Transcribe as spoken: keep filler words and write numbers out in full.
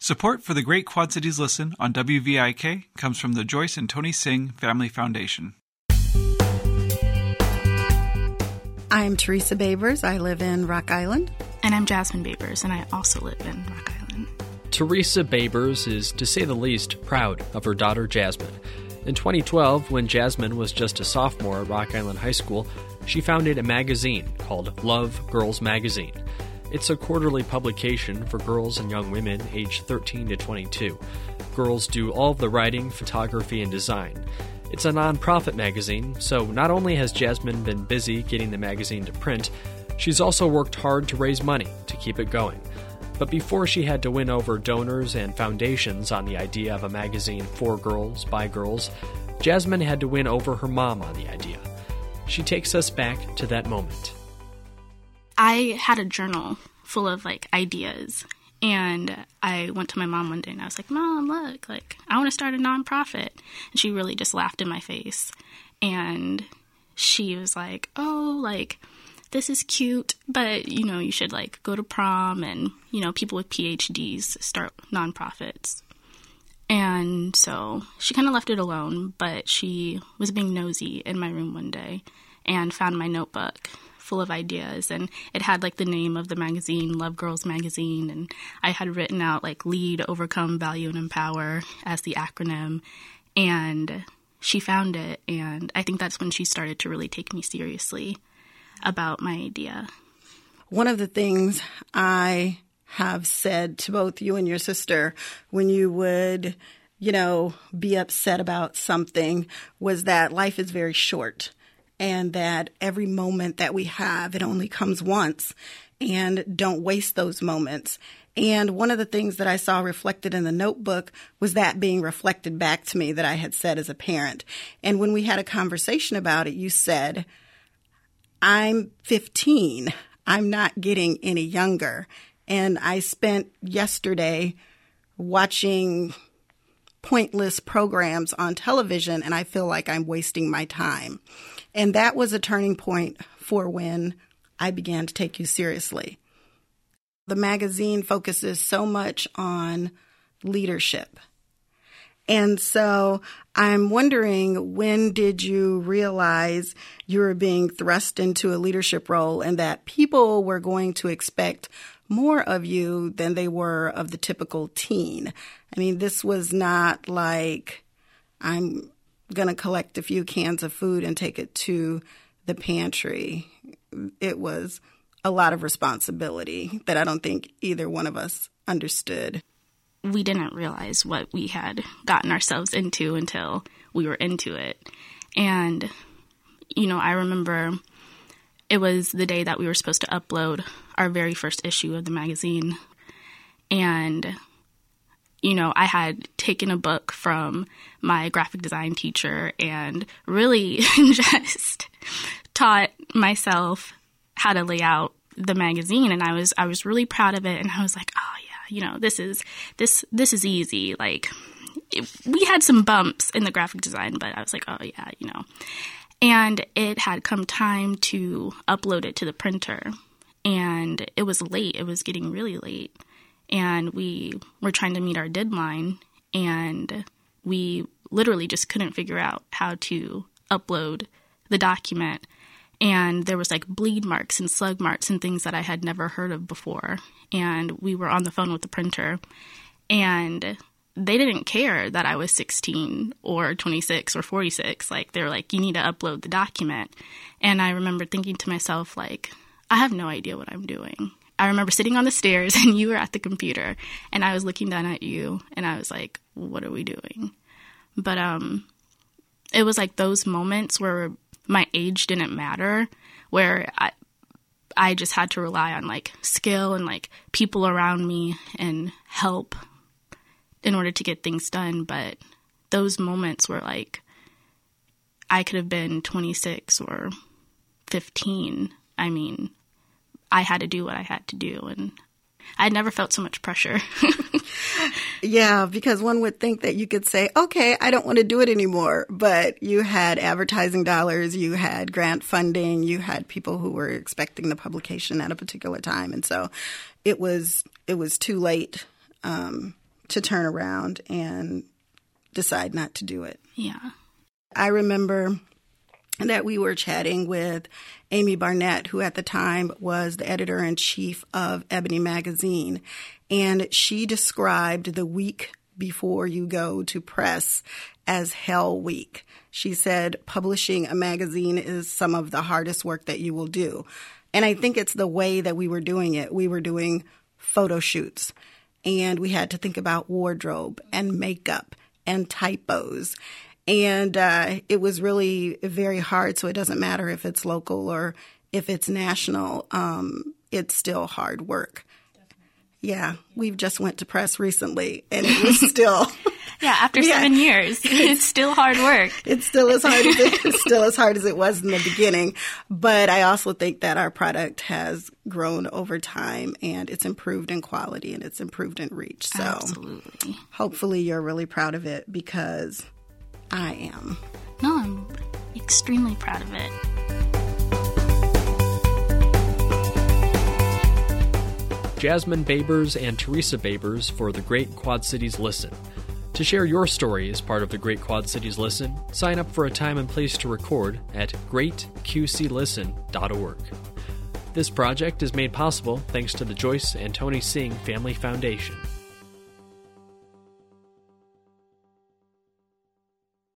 Support for the Great Quad Cities Listen on W V I K comes from the Joyce and Tony Singh Family Foundation. I'm Teresa Babers. I live in Rock Island. And I'm Jasmine Babers, and I also live in Rock Island. Teresa Babers is, to say the least, proud of her daughter Jasmine. In twenty twelve, when Jasmine was just a sophomore at Rock Island High School, she founded a magazine called Love Girls Magazine. It's a quarterly publication for girls and young women aged thirteen to twenty-two. Girls do all of the writing, photography, and design. It's a non-profit magazine, so not only has Jasmine been busy getting the magazine to print, she's also worked hard to raise money to keep it going. But before she had to win over donors and foundations on the idea of a magazine for girls, by girls, Jasmine had to win over her mom on the idea. She takes us back to that moment. I had a journal full of, like, ideas, and I went to my mom one day, and I was like, Mom, look, like, I want to start a nonprofit. And she really just laughed in my face, and she was like, oh, like, this is cute, but, you know, you should, like, go to prom, and, you know, people with P H Ds start nonprofits. And so she kind of left it alone, but she was being nosy in my room one day and found my notebook full of ideas, and it had, like, the name of the magazine, Love Girls Magazine, and I had written out, like, lead, overcome, value, and empower as the acronym, and she found it, and I think that's when she started to really take me seriously about my idea. One of the things I have said to both you and your sister when you would, you know, be upset about something was that life is very short. And that every moment that we have, it only comes once, and don't waste those moments. And one of the things that I saw reflected in the notebook was that being reflected back to me that I had said as a parent. And when we had a conversation about it, you said, I'm fifteen. I'm not getting any younger. And I spent yesterday watching pointless programs on television, and I feel like I'm wasting my time. And that was a turning point for when I began to take you seriously. The magazine focuses so much on leadership. And so I'm wondering, when did you realize you were being thrust into a leadership role and that people were going to expect more of you than they were of the typical teen? I mean, this was not like, I'm going to collect a few cans of food and take it to the pantry. It was a lot of responsibility that I don't think either one of us understood. We didn't realize what we had gotten ourselves into until we were into it. And, you know, I remember it was the day that we were supposed to upload our very first issue of the magazine. And you know, I had taken a book from my graphic design teacher and really just taught myself how to lay out the magazine. And I was, I was really proud of it. And I was like, oh yeah, you know, this is, this, this is easy. Like, it, we had some bumps in the graphic design, but I was like, oh yeah, you know. And it had come time to upload it to the printer, and it was late. It was getting really late. And we were trying to meet our deadline, and we literally just couldn't figure out how to upload the document. And there was like bleed marks and slug marks and things that I had never heard of before. And we were on the phone with the printer, and they didn't care that I was sixteen or twenty-six or forty-six. Like, they were like, you need to upload the document. And I remember thinking to myself, like, I have no idea what I'm doing. I remember sitting on the stairs and you were at the computer, and I was looking down at you, and I was like, what are we doing? But um, it was like those moments where my age didn't matter, where I, I just had to rely on like skill and like people around me and help in order to get things done. But those moments were like, I could have been twenty-six or fifteen. I mean, I had to do what I had to do, and I'd never felt so much pressure. Yeah, because one would think that you could say, okay, I don't want to do it anymore. But you had advertising dollars, you had grant funding, you had people who were expecting the publication at a particular time. And so it was it was too late um, to turn around and decide not to do it. Yeah. I remember that we were chatting with Amy Barnett, who at the time was the editor-in-chief of Ebony Magazine, and she described the week before you go to press as Hell Week. She said publishing a magazine is some of the hardest work that you will do. And I think it's the way that we were doing it. We were doing photo shoots, and we had to think about wardrobe and makeup and typos. And uh, it was really very hard, so it doesn't matter if it's local or if it's national. Um, it's still hard work. Yeah, we've just went to press recently, and it was still... yeah, after yeah. seven years, it's still hard work. It's still as hard as it, it's still as hard as it was in the beginning. But I also think that our product has grown over time, and it's improved in quality, and it's improved in reach. So absolutely. Hopefully you're really proud of it, because I am. No, I'm extremely proud of it. Jasmine Babers and Teresa Babers for the Great Quad Cities Listen. To share your story as part of the Great Quad Cities Listen, sign up for a time and place to record at great q c listen dot org. This project is made possible thanks to the Joyce and Tony Singh Family Foundation.